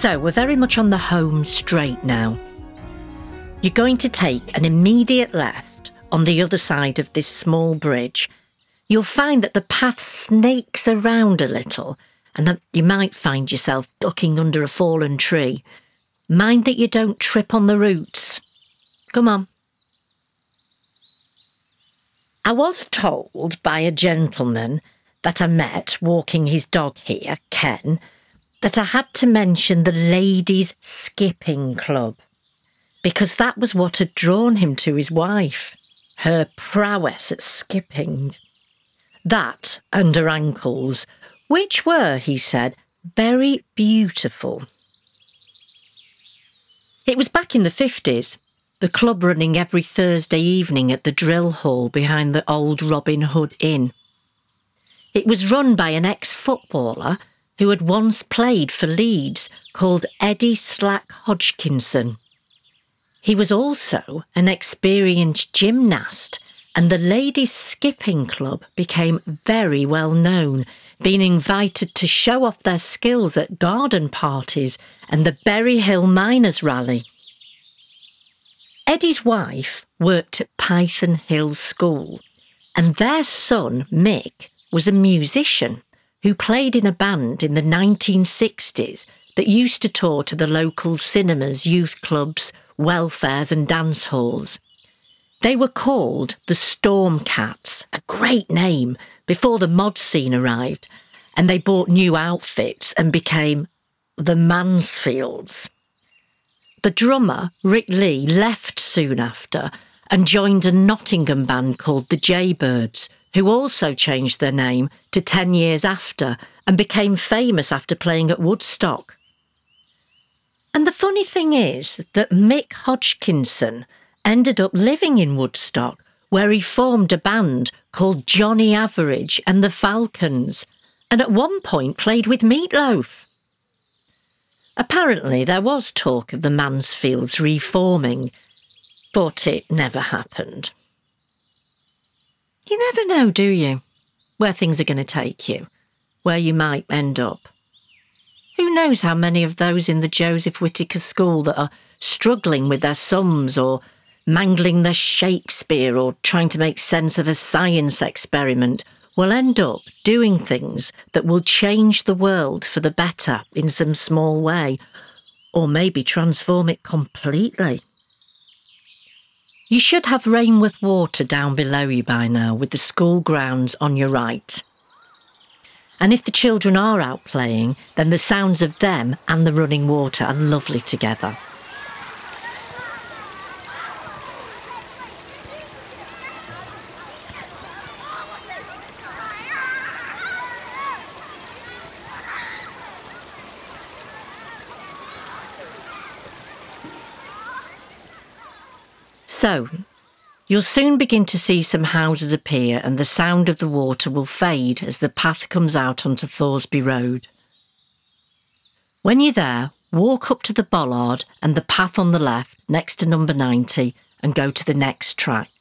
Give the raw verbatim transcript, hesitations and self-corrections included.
So we're very much on the home straight now. You're going to take an immediate left on the other side of this small bridge. You'll find that the path snakes around a little and that you might find yourself ducking under a fallen tree. Mind that you don't trip on the roots. Come on. I was told by a gentleman that I met walking his dog here, Ken, that I had to mention the Ladies' Skipping Club, because that was what had drawn him to his wife, her prowess at skipping. That and her ankles, which were, he said, very beautiful. It was back in the fifties, the club running every Thursday evening at the drill hall behind the old Robin Hood Inn. It was run by an ex-footballer who had once played for Leeds called Eddie Slack Hodgkinson. He was also an experienced gymnast, and the Ladies' Skipping Club became very well known, being invited to show off their skills at garden parties and the Berry Hill Miners' Rally. Eddie's wife worked at Python Hill School, and their son, Mick, was a musician who played in a band in the nineteen sixties that used to tour to the local cinemas, youth clubs, welfares and dance halls. They were called the Stormcats, a great name, before the mod scene arrived, and they bought new outfits and became the Mansfields. The drummer, Rick Lee, left soon after and joined a Nottingham band called the Jaybirds, who also changed their name to ten years after and became famous after playing at Woodstock. And the funny thing is that Mick Hodgkinson ended up living in Woodstock, where he formed a band called Johnny Average and the Falcons, and at one point played with Meatloaf. Apparently there was talk of the Mansfields reforming, but it never happened. You never know, do you, where things are going to take you, where you might end up. Who knows how many of those in the Joseph Whittaker School that are struggling with their sums or mangling their Shakespeare or trying to make sense of a science experiment will end up doing things that will change the world for the better in some small way, or maybe transform it completely. You should have Rainworth Water down below you by now, with the school grounds on your right. And if the children are out playing, then the sounds of them and the running water are lovely together. So, you'll soon begin to see some houses appear and the sound of the water will fade as the path comes out onto Thoresby Road. When you're there, walk up to the bollard and the path on the left next to number ninety and go to the next track.